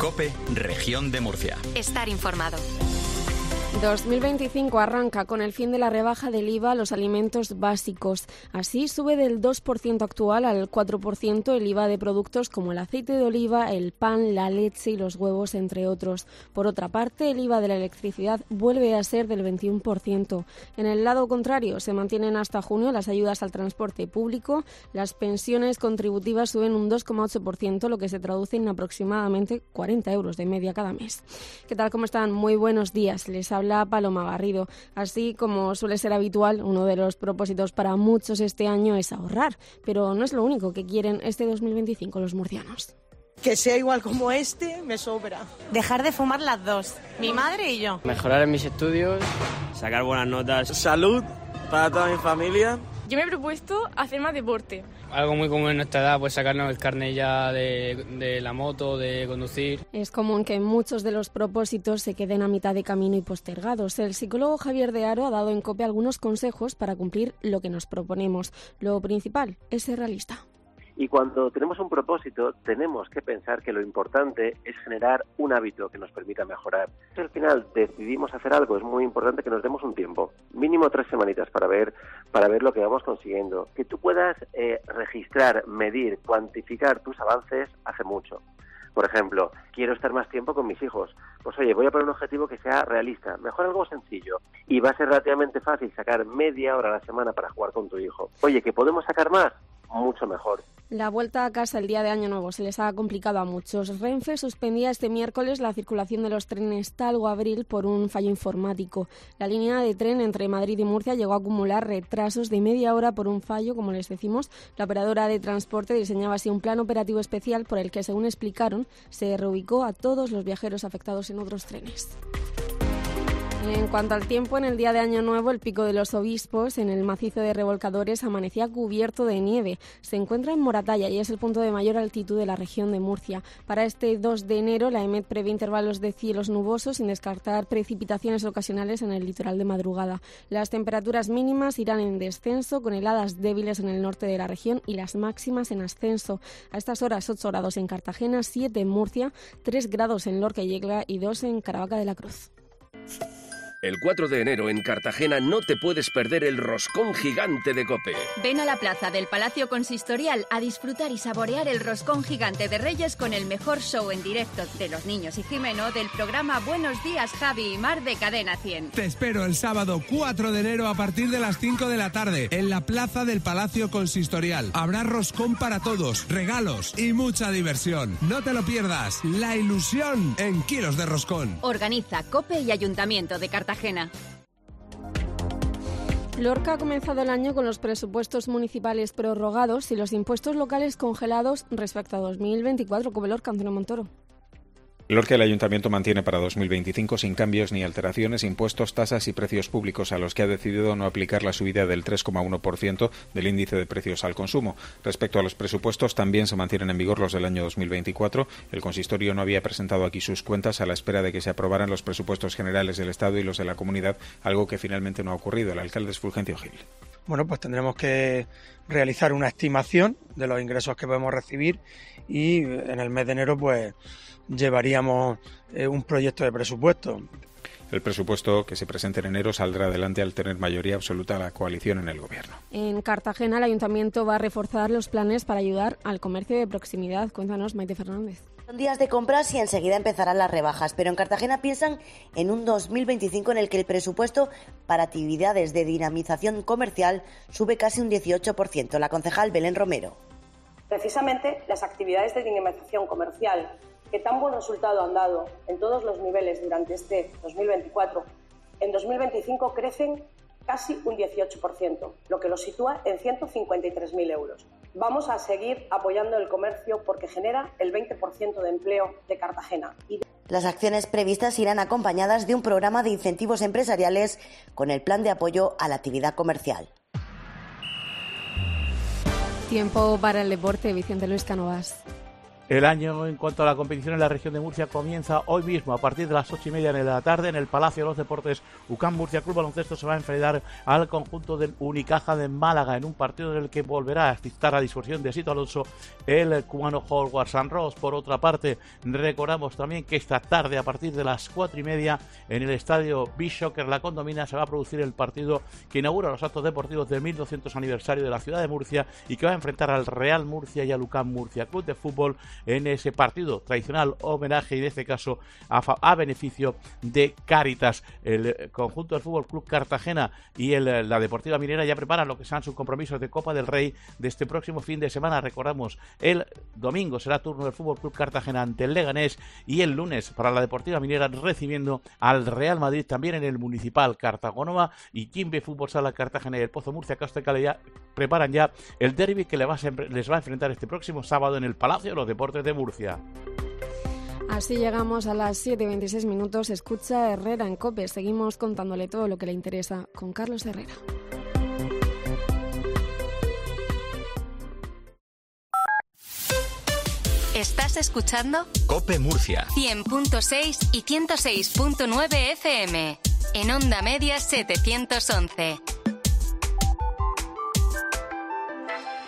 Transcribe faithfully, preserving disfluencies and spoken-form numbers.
COPE, Región de Murcia. Estar informado. dos mil veinticinco arranca con el fin de la rebaja del I V A a los alimentos básicos. Así sube del dos por ciento actual al cuatro por ciento el I V A de productos como el aceite de oliva, el pan, la leche y los huevos, entre otros. Por otra parte, el I V A de la electricidad vuelve a ser del veintiuno por ciento. En el lado contrario, se mantienen hasta junio las ayudas al transporte público. Las pensiones contributivas suben un dos coma ocho por ciento, lo que se traduce en aproximadamente cuarenta euros de media cada mes. ¿Qué tal? ¿Cómo están? Muy buenos días. Les habla Paloma Garrido. Así como suele ser habitual, uno de los propósitos para muchos este año es ahorrar, pero no es lo único que quieren este dos mil veinticinco los murcianos. Que sea igual como este, me sobra. Dejar de fumar las dos, mi madre y yo. Mejorar en mis estudios, sacar buenas notas. Salud para toda mi familia. Yo me he propuesto hacer más deporte. Algo muy común en nuestra edad, pues sacarnos el carnet ya de, de la moto, de conducir. Es común que muchos de los propósitos se queden a mitad de camino y postergados. El psicólogo Javier de Haro ha dado en COPE algunos consejos para cumplir lo que nos proponemos. Lo principal es ser realista. Y cuando tenemos un propósito, tenemos que pensar que lo importante es generar un hábito que nos permita mejorar. Si al final decidimos hacer algo, es muy importante que nos demos un tiempo, mínimo tres semanitas para ver para ver lo que vamos consiguiendo. Que tú puedas eh, registrar, medir, cuantificar tus avances hace mucho. Por ejemplo, quiero estar más tiempo con mis hijos. Pues oye, voy a poner un objetivo que sea realista, mejor algo sencillo. Y va a ser relativamente fácil sacar media hora a la semana para jugar con tu hijo. Oye, ¿que podemos sacar más? Mucho mejor. La vuelta a casa el día de Año Nuevo se les ha complicado a muchos. Renfe suspendía este miércoles la circulación de los trenes Talgo-Abril por un fallo informático. La línea de tren entre Madrid y Murcia llegó a acumular retrasos de media hora por un fallo, como les decimos. La operadora de transporte diseñaba así un plan operativo especial por el que, según explicaron, se reubicó a todos los viajeros afectados en otros trenes. En cuanto al tiempo, en el día de Año Nuevo, el Pico de los Obispos, en el macizo de Revolcadores, amanecía cubierto de nieve. Se encuentra en Moratalla y es el punto de mayor altitud de la región de Murcia. Para este dos de enero, la EMET prevé intervalos de cielos nubosos, sin descartar precipitaciones ocasionales en el litoral de madrugada. Las temperaturas mínimas irán en descenso, con heladas débiles en el norte de la región y las máximas en ascenso. A estas horas, ocho grados en Cartagena, siete en Murcia, tres grados en Lorca y Yecla y dos en Caravaca de la Cruz. El cuatro de enero en Cartagena no te puedes perder el roscón gigante de COPE. Ven a la plaza del Palacio Consistorial a disfrutar y saborear el roscón gigante de Reyes con el mejor show en directo de Los Niños y Jimeno del programa Buenos Días, Javi y Mar de Cadena cien. Te espero el sábado cuatro de enero a partir de las cinco de la tarde en la plaza del Palacio Consistorial. Habrá roscón para todos, regalos y mucha diversión. No te lo pierdas. La ilusión en kilos de roscón. Organiza COPE y Ayuntamiento de Cartagena. Lorca ha comenzado el año con los presupuestos municipales prorrogados y los impuestos locales congelados respecto a dos mil veinticuatro. Como Lorca, Antonio Montoro. Lorca, el Ayuntamiento mantiene para dos mil veinticinco sin cambios ni alteraciones impuestos, tasas y precios públicos a los que ha decidido no aplicar la subida del tres coma uno por ciento del índice de precios al consumo. Respecto a los presupuestos, también se mantienen en vigor los del año dos mil veinticuatro. El consistorio no había presentado aquí sus cuentas a la espera de que se aprobaran los presupuestos generales del Estado y los de la comunidad, algo que finalmente no ha ocurrido. El alcalde es Fulgencio Gil. Bueno, pues tendremos que realizar una estimación de los ingresos que podemos recibir y en el mes de enero pues llevaríamos eh, un proyecto de presupuesto. El presupuesto que se presente en enero saldrá adelante al tener mayoría absoluta la coalición en el gobierno. En Cartagena, el Ayuntamiento va a reforzar los planes para ayudar al comercio de proximidad. Cuéntanos, Maite Fernández. Son días de compras y enseguida empezarán las rebajas, pero en Cartagena piensan en un dos mil veinticinco en el que el presupuesto para actividades de dinamización comercial sube casi un dieciocho por ciento. La concejal Belén Romero. Precisamente las actividades de dinamización comercial que tan buen resultado han dado en todos los niveles durante este dos mil veinticuatro, en dos mil veinticinco crecen casi un dieciocho por ciento, lo que lo sitúa en ciento cincuenta y tres mil euros. Vamos a seguir apoyando el comercio porque genera el veinte por ciento de empleo de Cartagena. Y... Las acciones previstas irán acompañadas de un programa de incentivos empresariales con el plan de apoyo a la actividad comercial. Tiempo para el deporte, Vicente Luis Cánovas. El año en cuanto a la competición en la región de Murcia comienza hoy mismo a partir de las ocho y media de la tarde en el Palacio de los Deportes. U C A M Murcia Club Baloncesto se va a enfrentar al conjunto del Unicaja de Málaga en un partido en el que volverá a asistir a disposición de Sito Alonso el cubano Howard San Ross. Por otra parte, recordamos también que esta tarde a partir de las cuatro y media en el estadio Bishoker La Condomina se va a producir el partido que inaugura los actos deportivos del mil doscientos aniversario de la ciudad de Murcia y que va a enfrentar al Real Murcia y al U C A M Murcia Club de Fútbol en ese partido tradicional homenaje y en este caso a, a beneficio de Cáritas. El conjunto del Fútbol Club Cartagena y el, la Deportiva Minera ya preparan lo que serán sus compromisos de Copa del Rey de este próximo fin de semana. Recordamos, el domingo será turno del Fútbol Club Cartagena ante el Leganés y el lunes para la Deportiva Minera recibiendo al Real Madrid también en el Municipal Cartagonova, y Quimbe Fútbol Sala Cartagena y el Pozo Murcia Castellcale ya preparan ya el derbi que les va, a, les va a enfrentar este próximo sábado en el Palacio de los Deportes de Murcia. Así llegamos a las siete y veintiséis minutos. Escucha Herrera en COPE. Seguimos contándole todo lo que le interesa con Carlos Herrera. ¿Estás escuchando? COPE Murcia. cien punto seis y ciento seis punto nueve F M. En onda media setecientos once.